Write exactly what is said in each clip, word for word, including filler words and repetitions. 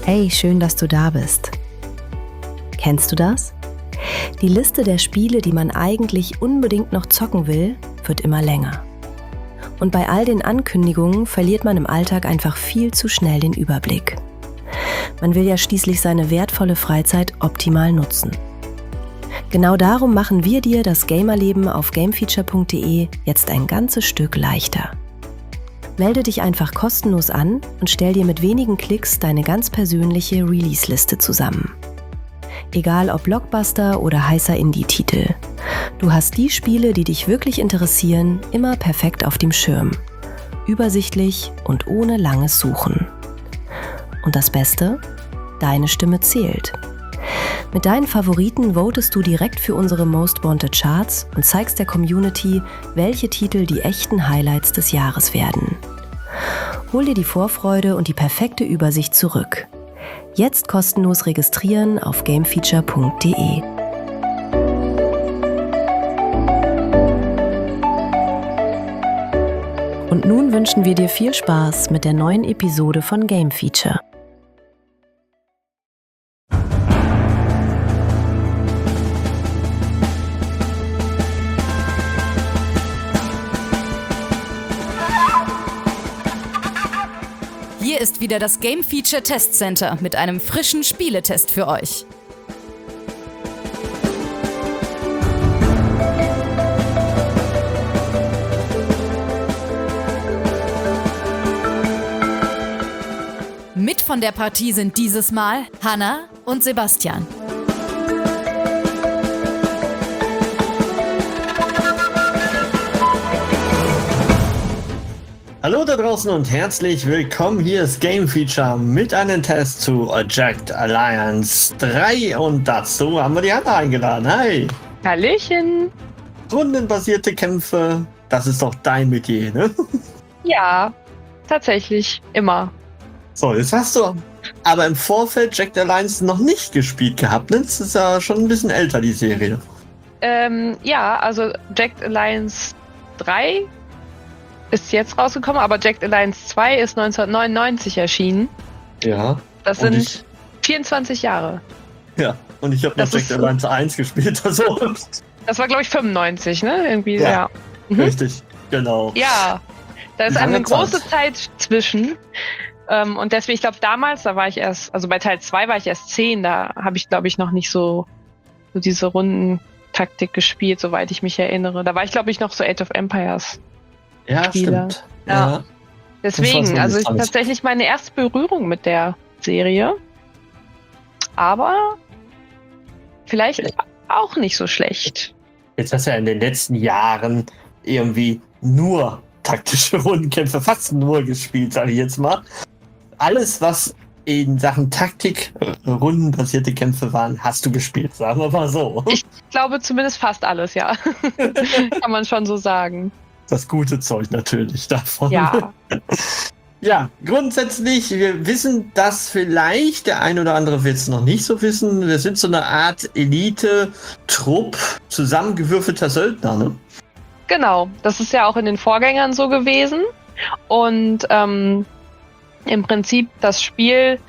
Hey, schön, dass du da bist. Kennst du das? Die Liste der Spiele, die man eigentlich unbedingt noch zocken will, wird immer länger. Und bei all den Ankündigungen verliert man im Alltag einfach viel zu schnell den Überblick. Man will ja schließlich seine wertvolle Freizeit optimal nutzen. Genau darum machen wir dir das Gamerleben auf gamefeature punkt de jetzt ein ganzes Stück leichter. Melde dich einfach kostenlos an und stell dir mit wenigen Klicks deine ganz persönliche Release-Liste zusammen. Egal ob Blockbuster oder heißer Indie-Titel. Du hast die Spiele, die dich wirklich interessieren, immer perfekt auf dem Schirm. Übersichtlich und ohne langes Suchen. Und das Beste? Deine Stimme zählt. Mit deinen Favoriten votest du direkt für unsere Most Wanted Charts und zeigst der Community, welche Titel die echten Highlights des Jahres werden. Hol dir die Vorfreude und die perfekte Übersicht zurück. Jetzt kostenlos registrieren auf gamefeature punkt de. Und nun wünschen wir dir viel Spaß mit der neuen Episode von Game Feature. Hier ist wieder das Game Feature Test Center mit einem frischen Spieletest für euch. Mit von der Partie sind dieses Mal Hanna und Sebastian. Hallo da draußen und herzlich willkommen. Hier ist Game Feature mit einem Test zu Jagged Alliance drei und dazu haben wir die Hanna eingeladen. Hi! Hallöchen! Rundenbasierte Kämpfe, das ist doch dein Metier, ne? Ja, tatsächlich, immer. So, jetzt hast du aber im Vorfeld Jagged Alliance noch nicht gespielt gehabt, ne? Das ist ja schon ein bisschen älter, die Serie. Ähm, ja, also Jagged Alliance drei ist jetzt rausgekommen, aber Jagged Alliance zwei ist neunzehnhundertneunundneunzig erschienen. Ja. Das sind ich, vierundzwanzig Jahre. Ja, und ich habe noch Jagged Alliance eins gespielt. Also. Das war, glaube ich, fünfundneunzig, ne? Irgendwie, ja. ja. Mhm. Richtig, genau. Ja, da ist eine große Zeit zwischen. Ähm, und deswegen, ich glaube, damals, da war ich erst, also bei Teil zwei war ich erst zehn, da habe ich, glaube ich, noch nicht so, so diese Rundentaktik gespielt, soweit ich mich erinnere. Da war ich, glaube ich, noch so Age of Empires. Ja, Spieler. stimmt. Ja. ja. Deswegen, also ich, tatsächlich meine erste Berührung mit der Serie. Aber vielleicht ja. auch nicht so schlecht. Jetzt hast du ja in den letzten Jahren irgendwie nur taktische Rundenkämpfe, fast nur gespielt, sage ich jetzt mal. Alles, was in Sachen Taktik rundenbasierte Kämpfe waren, hast du gespielt, sagen wir mal so. Ich glaube zumindest fast alles, ja. Kann man schon so sagen. Das gute Zeug natürlich davon. Ja. Ja, grundsätzlich, wir wissen das vielleicht, der ein oder andere wird es noch nicht so wissen. Wir sind so eine Art Elite-Trupp zusammengewürfelter Söldner, ne? Genau, das ist ja auch in den Vorgängern so gewesen. Und ähm, im Prinzip das Spiel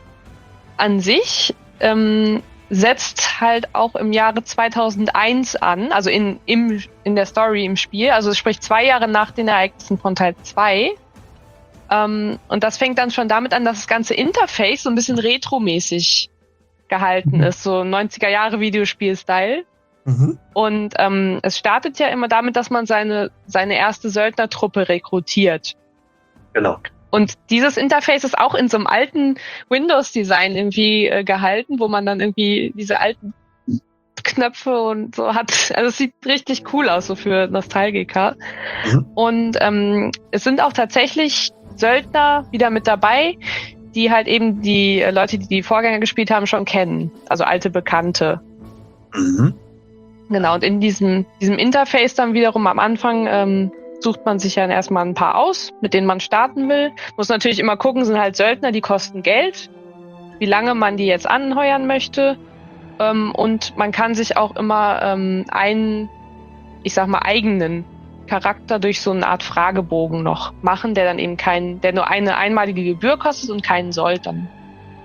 an sich ähm, setzt halt auch im Jahre zweitausendeins an, also in, im, in der Story im Spiel, also sprich zwei Jahre nach den Ereignissen von Teil zwei. Ähm, und das fängt dann schon damit an, dass das ganze Interface so ein bisschen retromäßig gehalten mhm. ist, so neunziger Jahre Videospiel-Style. Mhm. Und ähm, es startet ja immer damit, dass man seine, seine erste Söldnertruppe rekrutiert. Genau. Und dieses Interface ist auch in so einem alten Windows-Design irgendwie äh, gehalten, wo man dann irgendwie diese alten Knöpfe und so hat. Also es sieht richtig cool aus, so für Nostalgiker. Mhm. Und ähm, es sind auch tatsächlich Söldner wieder mit dabei, die halt eben die äh, Leute, die die Vorgänger gespielt haben, schon kennen. Also alte Bekannte. Mhm. Genau, und in diesem, diesem Interface dann wiederum am Anfang ähm, sucht man sich dann erstmal ein paar aus, mit denen man starten will. Muss natürlich immer gucken, sind halt Söldner, die kosten Geld, wie lange man die jetzt anheuern möchte. Ähm, und man kann sich auch immer ähm, einen, ich sag mal, eigenen Charakter durch so eine Art Fragebogen noch machen, der dann eben kein, der nur eine einmalige Gebühr kostet und keinen Sold dann.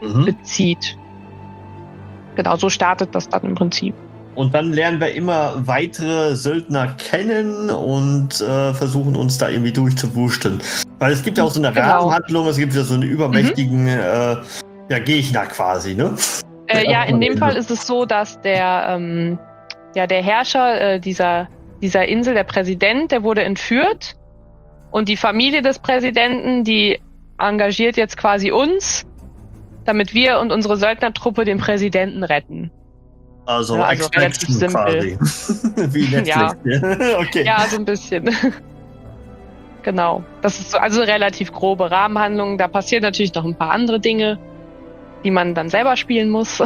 Mhm. bezieht. Genau, so startet das dann im Prinzip. Und dann lernen wir immer weitere Söldner kennen und äh, versuchen uns da irgendwie durchzuwurschteln. Weil es gibt ja auch so eine Genau. Rahmenhandlung, es gibt ja so einen übermächtigen mhm. äh, ja, Gegner quasi, ne? Äh, ja, in dem Fall ist es so, dass der, ähm, ja, der Herrscher äh, dieser, dieser Insel, der Präsident, der wurde entführt. Und die Familie des Präsidenten, die engagiert jetzt quasi uns, damit wir und unsere Söldnertruppe den Präsidenten retten. Also, ja, also relativ simpel. Wie Netflix. Ja. Okay. Ja, so ein bisschen. Genau. Das ist so, also eine relativ grobe Rahmenhandlung. Da passieren natürlich noch ein paar andere Dinge, die man dann selber spielen muss.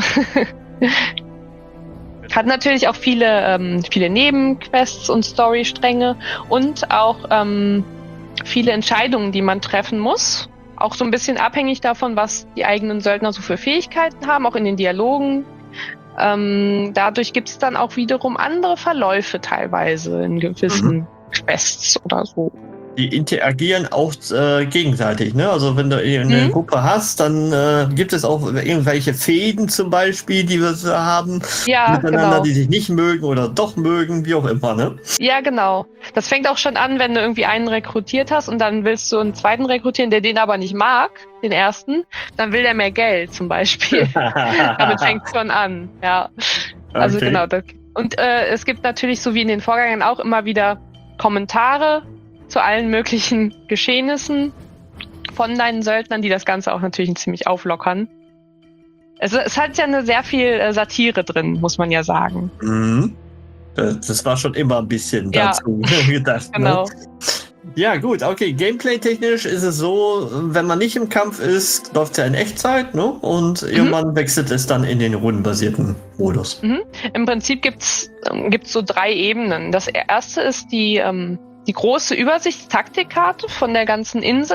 Hat natürlich auch viele, ähm, viele Nebenquests und Storystränge und auch ähm, viele Entscheidungen, die man treffen muss. Auch so ein bisschen abhängig davon, was die eigenen Söldner so für Fähigkeiten haben, auch in den Dialogen. Ähm, dadurch gibt es dann auch wiederum andere Verläufe teilweise in gewissen mhm. Quests oder so. Die interagieren auch äh, gegenseitig, ne? Also wenn du eine mhm. Gruppe hast, dann äh, gibt es auch irgendwelche Fäden zum Beispiel, die wir so haben, ja, miteinander, genau. die sich nicht mögen oder doch mögen, wie auch immer, ne? Ja, genau. Das fängt auch schon an, wenn du irgendwie einen rekrutiert hast und dann willst du einen zweiten rekrutieren, der den aber nicht mag, den ersten, dann will der mehr Geld zum Beispiel. Damit fängt es schon an, ja. Also okay. Genau. Das, und äh, es gibt natürlich, so wie in den Vorgängern auch, immer wieder Kommentare zu allen möglichen Geschehnissen von deinen Söldnern, die das Ganze auch natürlich ziemlich auflockern. Es, es hat ja eine sehr viel Satire drin, muss man ja sagen. Mhm. Das war schon immer ein bisschen ja. dazu gedacht. Genau. Ne? Ja gut, okay. Gameplay-technisch ist es so, wenn man nicht im Kampf ist, läuft es ja in Echtzeit, ne? Und mhm. irgendwann wechselt es dann in den rundenbasierten Modus. Mhm. Im Prinzip gibt's gibt's so drei Ebenen. Das erste ist die ähm, die große Übersichtstaktikkarte von der ganzen Insel.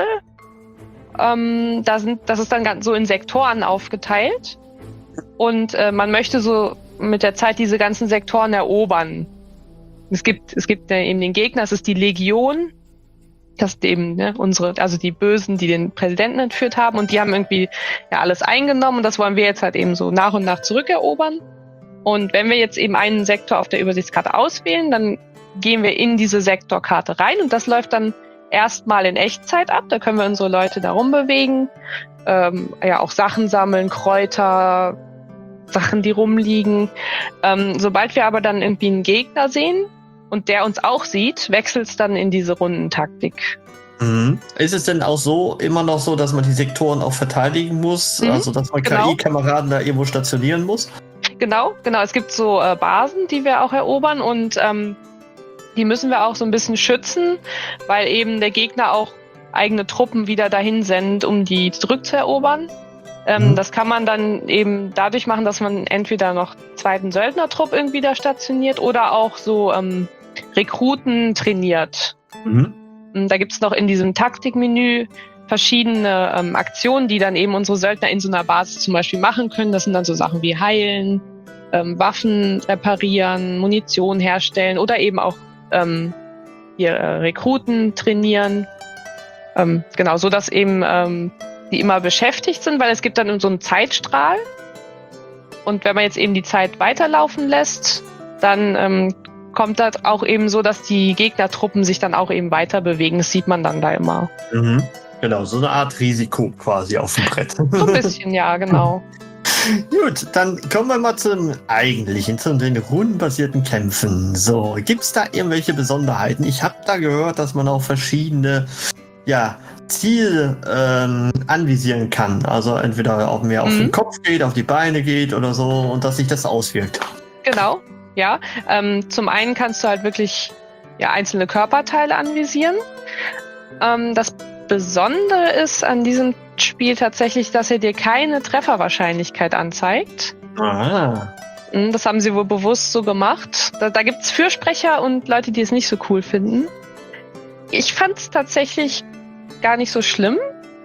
Ähm, da sind, das ist dann ganz so in Sektoren aufgeteilt. Und äh, man möchte so mit der Zeit diese ganzen Sektoren erobern. Es gibt, es gibt äh, eben den Gegner, es ist die Legion. Das ist eben ne, unsere, also die Bösen, die den Präsidenten entführt haben. Und die haben irgendwie ja alles eingenommen. Und das wollen wir jetzt halt eben so nach und nach zurückerobern. Und wenn wir jetzt eben einen Sektor auf der Übersichtskarte auswählen, dann gehen wir in diese Sektorkarte rein und das läuft dann erstmal in Echtzeit ab. Da können wir unsere Leute da rumbewegen, ähm, ja auch Sachen sammeln, Kräuter, Sachen, die rumliegen. Ähm, sobald wir aber dann irgendwie einen Gegner sehen und der uns auch sieht, wechselt es dann in diese Rundentaktik. Mhm. Ist es denn auch so, immer noch so, dass man die Sektoren auch verteidigen muss? Mhm, also dass man genau. K I-Kameraden da irgendwo stationieren muss? Genau, genau. Es gibt so äh, Basen, die wir auch erobern und ähm, die müssen wir auch so ein bisschen schützen, weil eben der Gegner auch eigene Truppen wieder dahin sendet, um die zurückzuerobern. Ähm, mhm. Das kann man dann eben dadurch machen, dass man entweder noch einen zweiten Söldnertrupp irgendwie da stationiert oder auch so ähm, Rekruten trainiert. Mhm. Da gibt's noch in diesem Taktikmenü verschiedene ähm, Aktionen, die dann eben unsere Söldner in so einer Basis zum Beispiel machen können. Das sind dann so Sachen wie heilen, ähm, Waffen reparieren, Munition herstellen oder eben auch ähm, hier äh, Rekruten trainieren. Ähm, genau, so dass eben ähm, die immer beschäftigt sind, weil es gibt dann so einen Zeitstrahl. Und wenn man jetzt eben die Zeit weiterlaufen lässt, dann ähm, kommt das auch eben so, dass die Gegnertruppen sich dann auch eben weiter bewegen. Das sieht man dann da immer. Mhm. Genau, so eine Art Risiko quasi auf dem Brett. So ein bisschen, ja, genau. Gut, dann kommen wir mal zum eigentlichen, zu den rundenbasierten Kämpfen. So, gibt's da irgendwelche Besonderheiten? Ich habe da gehört, dass man auch verschiedene ja, Ziele ähm, anvisieren kann. Also entweder auch mehr auf mhm. den Kopf geht, auf die Beine geht oder so und dass sich das auswirkt. Genau, ja. Ähm, zum einen kannst du halt wirklich ja, einzelne Körperteile anvisieren. Ähm, das Besondere ist an diesem Spiel tatsächlich, dass er dir keine Trefferwahrscheinlichkeit anzeigt. Ah. Das haben sie wohl bewusst so gemacht. Da, da gibt es Fürsprecher und Leute, die es nicht so cool finden. Ich fand es tatsächlich gar nicht so schlimm,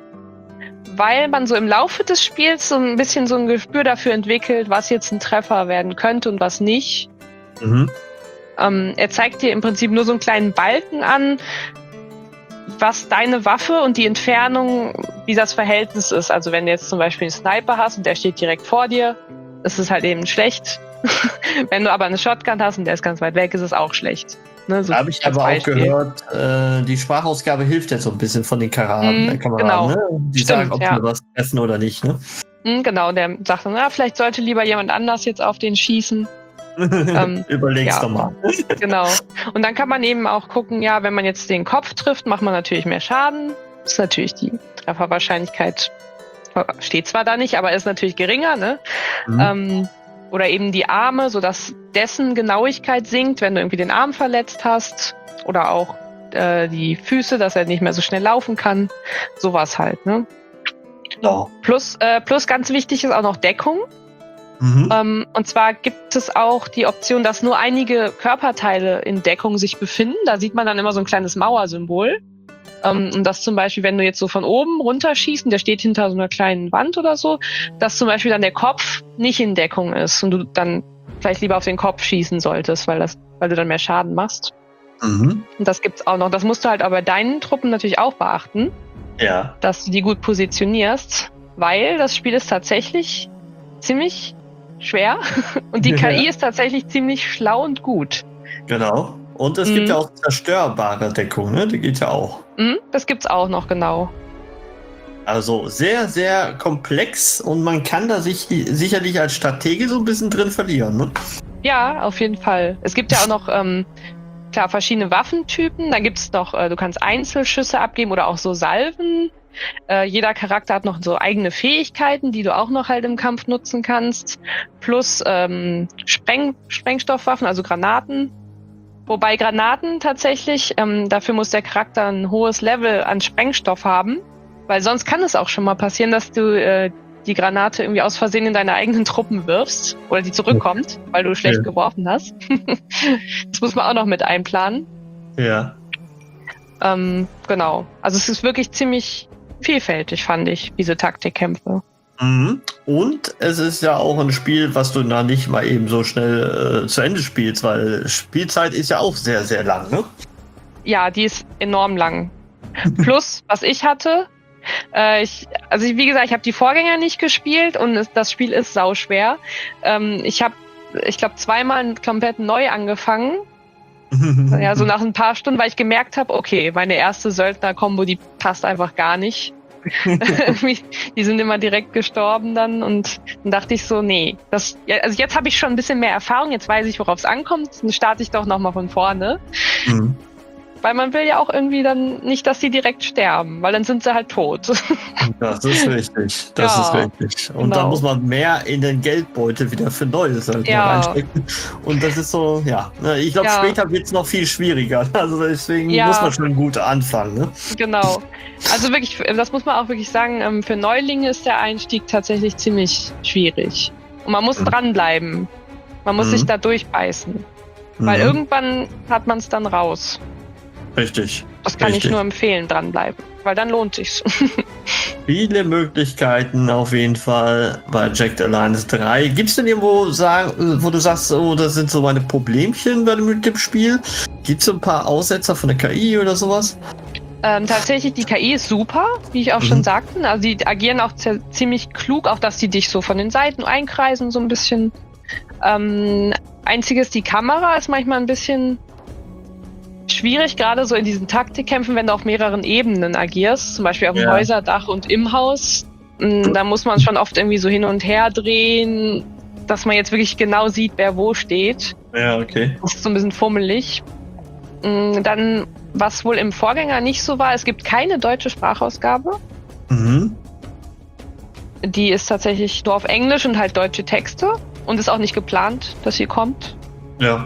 weil man so im Laufe des Spiels so ein bisschen so ein Gespür dafür entwickelt, was jetzt ein Treffer werden könnte und was nicht. Mhm. Ähm, er zeigt dir im Prinzip nur so einen kleinen Balken an, was deine Waffe und die Entfernung, wie das Verhältnis ist. Also wenn du jetzt zum Beispiel einen Sniper hast und der steht direkt vor dir, ist es halt eben schlecht. Wenn du aber eine Shotgun hast und der ist ganz weit weg, ist es auch schlecht. Ne, so da habe ich aber Beispiel. auch gehört, äh, die Sprachausgabe hilft jetzt so ein bisschen von den Kameraden. Mm, Kameraden genau. ne? Die Stimmt, sagen, ob ja. sie was treffen oder nicht. Ne? Mm, genau, der sagt dann, na, vielleicht sollte lieber jemand anders jetzt auf den schießen. ähm, Überleg's ja. doch mal. Genau. Und dann kann man eben auch gucken, ja, wenn man jetzt den Kopf trifft, macht man natürlich mehr Schaden. Das ist natürlich die Trefferwahrscheinlichkeit, steht zwar da nicht, aber ist natürlich geringer, ne? Mhm. Ähm, oder eben die Arme, sodass dessen Genauigkeit sinkt, wenn du irgendwie den Arm verletzt hast. Oder auch äh, die Füße, dass er nicht mehr so schnell laufen kann. Sowas halt, ne? Oh. Plus, äh, plus ganz wichtig ist auch noch Deckung. Mhm. Ähm, und zwar gibt es auch die Option, dass nur einige Körperteile in Deckung sich befinden. Da sieht man dann immer so ein kleines Mauersymbol. Ähm, und das zum Beispiel, wenn du jetzt so von oben runterschießt und der steht hinter so einer kleinen Wand oder so, dass zum Beispiel dann der Kopf nicht in Deckung ist und du dann vielleicht lieber auf den Kopf schießen solltest, weil, das, weil du dann mehr Schaden machst. Mhm. Und das gibt's auch noch. Das musst du halt aber bei deinen Truppen natürlich auch beachten, ja. dass du die gut positionierst, weil das Spiel ist tatsächlich ziemlich schwer und die K I ja. ist tatsächlich ziemlich schlau und gut. Genau. Und es mhm. gibt ja auch zerstörbare Deckung, ne? Die geht ja auch. Mhm, das gibt's auch noch, genau. Also sehr, sehr komplex und man kann da sich sicherlich als Stratege so ein bisschen drin verlieren, ne? Ja, auf jeden Fall. Es gibt ja auch noch, ähm, klar, verschiedene Waffentypen. Da gibt's noch, äh, du kannst Einzelschüsse abgeben oder auch so Salven. Äh, jeder Charakter hat noch so eigene Fähigkeiten, die du auch noch halt im Kampf nutzen kannst. Plus ähm, Spreng Sprengstoffwaffen, also Granaten. Wobei Granaten tatsächlich, ähm, dafür muss der Charakter ein hohes Level an Sprengstoff haben, weil sonst kann es auch schon mal passieren, dass du äh, die Granate irgendwie aus Versehen in deine eigenen Truppen wirfst oder die zurückkommt, weil du schlecht ja. geworfen hast. Das muss man auch noch mit einplanen. Ja. Ähm, genau. Also es ist wirklich ziemlich vielfältig, fand ich, diese Taktikkämpfe. Mhm. Und es ist ja auch ein Spiel, was du da nicht mal eben so schnell äh, zu Ende spielst, weil Spielzeit ist ja auch sehr, sehr lang, ne? Ja, die ist enorm lang. Plus, was ich hatte, äh, ich, also ich, wie gesagt, ich habe die Vorgänger nicht gespielt und es, das Spiel ist sauschwer. Ähm, ich habe, ich glaube, zweimal komplett neu angefangen. Ja, so nach ein paar Stunden, weil ich gemerkt habe, okay, meine erste Söldner-Kombo, die passt einfach gar nicht. Die sind immer direkt gestorben dann und dann dachte ich so, nee, das, also jetzt habe ich schon ein bisschen mehr Erfahrung, jetzt weiß ich, worauf es ankommt, dann starte ich doch nochmal von vorne. Mhm. Weil man will ja auch irgendwie dann nicht, dass die direkt sterben, weil dann sind sie halt tot. Das ist richtig, das ja, ist richtig. Und genau. Da muss man mehr in den Geldbeutel wieder für Neues halt ja. reinstecken. Und das ist so, ja, ich glaube, ja. später wird es noch viel schwieriger. Also deswegen ja. muss man schon gut anfangen. Ne? Genau. Also wirklich, das muss man auch wirklich sagen, für Neulinge ist der Einstieg tatsächlich ziemlich schwierig. Und man muss mhm. dranbleiben. Man muss mhm. sich da durchbeißen. Mhm. Weil irgendwann hat man es dann raus. Richtig. Das kann richtig. ich nur empfehlen, dranbleiben, weil dann lohnt sich's. Viele Möglichkeiten auf jeden Fall bei Jagged Alliance drei. Gibt's denn irgendwo, sagen, wo du sagst, oh, das sind so meine Problemchen bei dem, mit dem Spiel? Gibt's so ein paar Aussetzer von der K I oder sowas? Ähm, tatsächlich, die K I ist super, wie ich auch mhm. schon sagte. Also die agieren auch ziemlich klug, auch dass die dich so von den Seiten einkreisen, so ein bisschen. Ähm, einziges, die Kamera ist manchmal ein bisschen schwierig, gerade so in diesen Taktikkämpfen, wenn du auf mehreren Ebenen agierst, zum Beispiel auf dem ja. Häuserdach und im Haus. Da muss man schon oft irgendwie so hin und her drehen, dass man jetzt wirklich genau sieht, wer wo steht. Ja, okay. Das ist so ein bisschen fummelig. Dann, was wohl im Vorgänger nicht so war, es gibt keine deutsche Sprachausgabe. Mhm. Die ist tatsächlich nur auf Englisch und halt deutsche Texte und ist auch nicht geplant, dass sie kommt. Ja.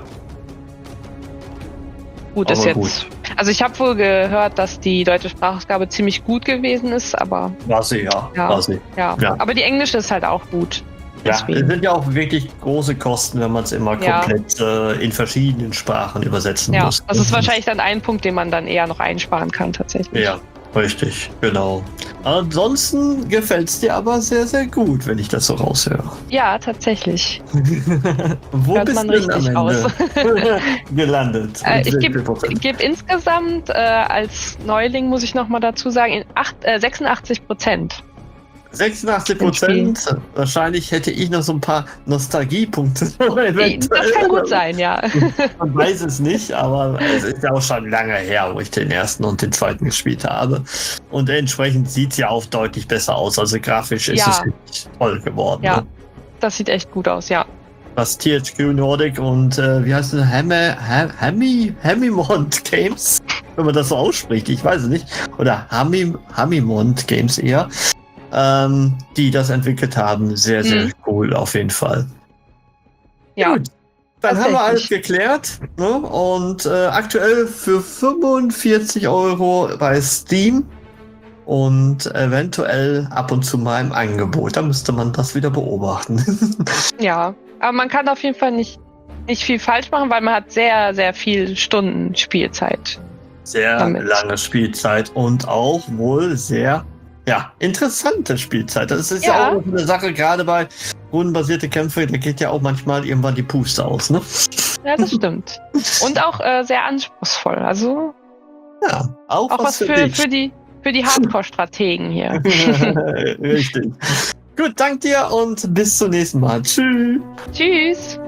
Gut aber ist jetzt. Gut. Also ich habe wohl gehört, dass die deutsche Sprachausgabe ziemlich gut gewesen ist, aber. War sie, ja. Ja, war sie. Ja. ja. Aber die englische ist halt auch gut. Ja, es sind ja auch wirklich große Kosten, wenn man es immer ja. komplett äh, in verschiedenen Sprachen übersetzen ja, muss. Das ist wahrscheinlich dann ein Punkt, den man dann eher noch einsparen kann, tatsächlich. Ja, Richtig, genau. Ansonsten gefällt es dir aber sehr, sehr gut, wenn ich das so raushöre. Ja, tatsächlich. Wo Hört bist man du denn am richtig Ende raus. gelandet? Äh, Mit ich wie gebe viel Prozent? geb insgesamt äh, als Neuling, muss ich nochmal dazu sagen, in acht, äh, sechsundachtzig Prozent. sechsundachtzig Prozent. Wahrscheinlich hätte ich noch so ein paar Nostalgiepunkte. Das kann gut sein, ja. Man weiß es nicht, aber es ist ja auch schon lange her, wo ich den ersten und den zweiten gespielt habe. Und entsprechend sieht es ja auch deutlich besser aus. Also grafisch ist Ja. es wirklich toll geworden. Ja. Ne? Das sieht echt gut aus, ja. Was T H Q Nordic und äh, wie heißt es? Hemme, Hemi, Hemimont Games, wenn man das so ausspricht, ich weiß es nicht. Oder Hami, Hamimont Games eher. Ähm, die das entwickelt haben. Sehr, sehr Mhm. cool auf jeden Fall. Ja. Gut, dann haben wir alles tatsächlich. geklärt. Ne? Und äh, aktuell für fünfundvierzig Euro bei Steam und eventuell ab und zu mal im Angebot. Da müsste man das wieder beobachten. Ja. Aber man kann auf jeden Fall nicht, nicht viel falsch machen, weil man hat sehr, sehr viel Stunden Spielzeit. Sehr Damit. lange Spielzeit und auch wohl sehr ja, interessante Spielzeit. Das ist ja, Ja. auch eine Sache, gerade bei rundenbasierte Kämpfe, da geht ja auch manchmal irgendwann die Puste aus, ne? Ja, das stimmt. Und auch äh, sehr anspruchsvoll. Also Ja, auch, auch was für, dich. für die, für die Hardcore-Strategen hier. Richtig. Gut, dank dir und bis zum nächsten Mal. Tschüss. Tschüss.